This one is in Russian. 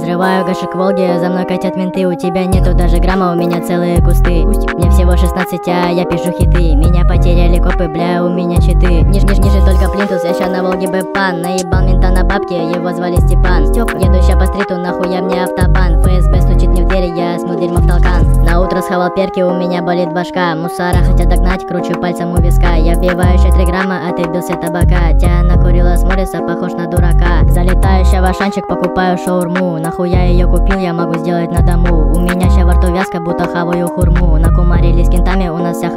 Взрываю гашек Волги, за мной катят менты. У тебя нету даже грамма, у меня целые кусты. Мне всего 16, а я пишу хиты. Меня потеряли копы, бля, у меня читы. Ниже только плинтус, я ща на Волге бэпан. Наебал мента на бабки, его звали Степан. Еду ща по стриту, нахуя мне автобан. ФСБ стучит мне в двери, я смыл дерьмо в толкан. На утро схавал перки, у меня болит башка. Мусора хотят догнать, кручу пальцем у виска. Я вбиваю еще 3 грамма, а ты бился табака. Тя накурила с Морриса, похож на дурака. Залетаю ща в Ашанчик, покупаю шаурму. Нахуя ее купил, я могу сделать на дому. У меня ща во рту вязка, будто хаваю хурму. Накумарили с кентами, у нас вся